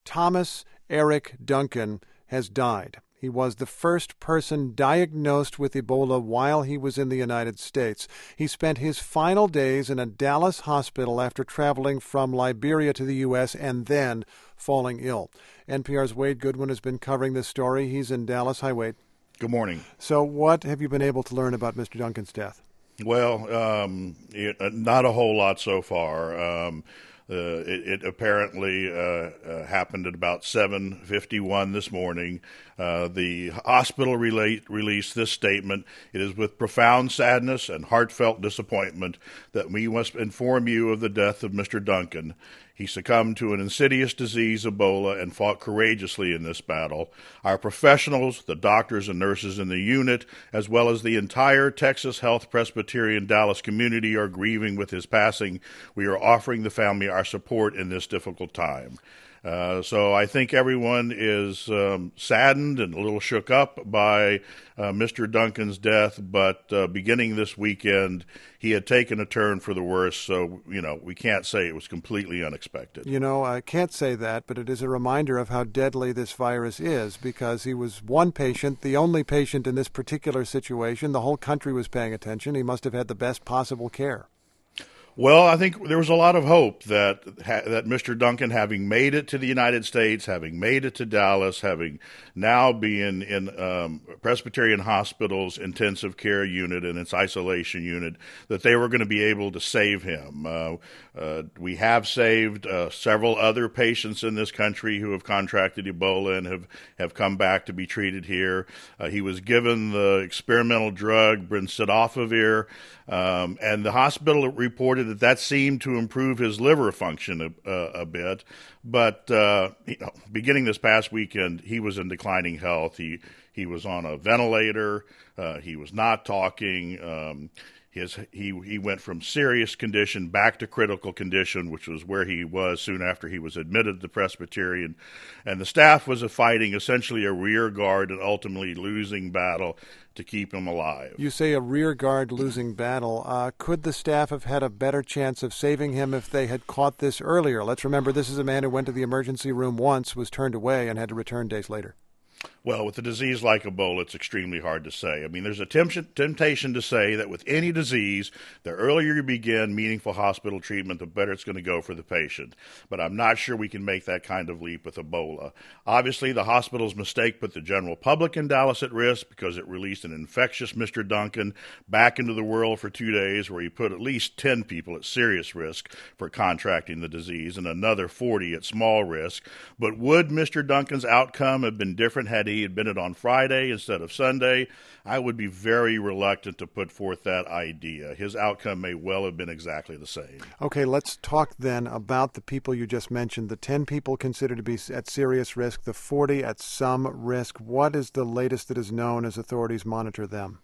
Thomas Eric Duncan has died. He was the first person diagnosed with Ebola while he was in the United States. He spent his final days in a Dallas hospital after traveling from Liberia to the U.S. and then falling ill. NPR's Wade Goodwin has been covering this story. He's in Dallas. Hi, Wade. Good morning. So what have you been able to learn about Mr. Duncan's death? Well, not a whole lot so far. It apparently happened at about 7:51 this morning. The hospital released this statement. It is with profound sadness and heartfelt disappointment that we must inform you of the death of Mr. Duncan. He succumbed to an insidious disease, Ebola, and fought courageously in this battle. Our professionals, the doctors and nurses in the unit, as well as the entire Texas Health Presbyterian Dallas community are grieving with his passing. We are offering the family our support in this difficult time. So I think everyone is saddened and a little shook up by Mr. Duncan's death, but beginning this weekend, he had taken a turn for the worse, so, we can't say it was completely unexpected. I can't say that, but it is a reminder of how deadly this virus is, because he was one patient, the only patient in this particular situation. The whole country was paying attention. He must have had the best possible care. Well, I think there was a lot of hope that Mr. Duncan, having made it to the United States, having made it to Dallas, having now been in Presbyterian Hospital's intensive care unit and its isolation unit, that they were going to be able to save him. We have saved several other patients in this country who have contracted Ebola and have come back to be treated here. He was given the experimental drug brincidofovir, and the hospital reported that seemed to improve his liver function a bit. But, beginning this past weekend, he was in declining health. He was on a ventilator. He was not talking. He went from serious condition back to critical condition, which was where he was soon after he was admitted to the Presbyterian. And the staff was fighting essentially a rear guard and ultimately losing battle to keep him alive. You say a rear guard losing battle. Could the staff have had a better chance of saving him if they had caught this earlier? Let's remember, this is a man who went to the emergency room once, was turned away, and had to return days later. Well, with a disease like Ebola, it's extremely hard to say. I mean, there's a temptation to say that with any disease, the earlier you begin meaningful hospital treatment, the better it's going to go for the patient. But I'm not sure we can make that kind of leap with Ebola. Obviously, the hospital's mistake put the general public in Dallas at risk because it released an infectious Mr. Duncan back into the world for 2 days, where he put at least 10 people at serious risk for contracting the disease and another 40 at small risk. But would Mr. Duncan's outcome have been different had he had been it on Friday instead of Sunday? I would be very reluctant to put forth that idea. His outcome may well have been exactly the same. Okay, let's talk then about the people you just mentioned. The 10 people considered to be at serious risk, the 40 at some risk. What is the latest that is known as authorities monitor them?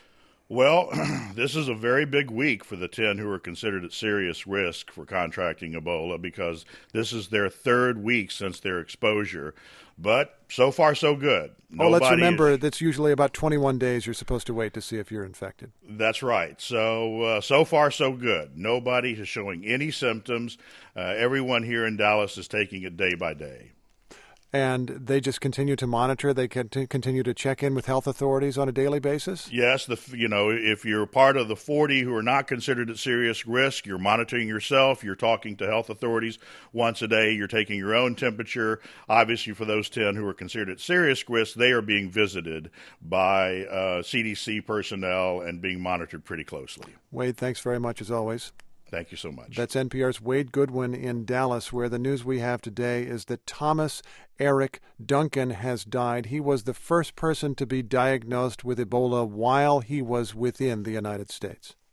Well, this is a very big week for the 10 who are considered at serious risk for contracting Ebola, because this is their third week since their exposure. But so far, so good. Let's remember that's usually about 21 days you're supposed to wait to see if you're infected. That's right. So far, so good. Nobody is showing any symptoms. Everyone here in Dallas is taking it day by day. And they just continue to monitor? They continue to check in with health authorities on a daily basis? Yes. If you're part of the 40 who are not considered at serious risk, you're monitoring yourself. You're talking to health authorities once a day. You're taking your own temperature. Obviously, for those 10 who are considered at serious risk, they are being visited by CDC personnel and being monitored pretty closely. Wade, thanks very much as always. Thank you so much. That's NPR's Wade Goodwin in Dallas, where the news we have today is that Thomas Eric Duncan has died. He was the first person to be diagnosed with Ebola while he was within the United States.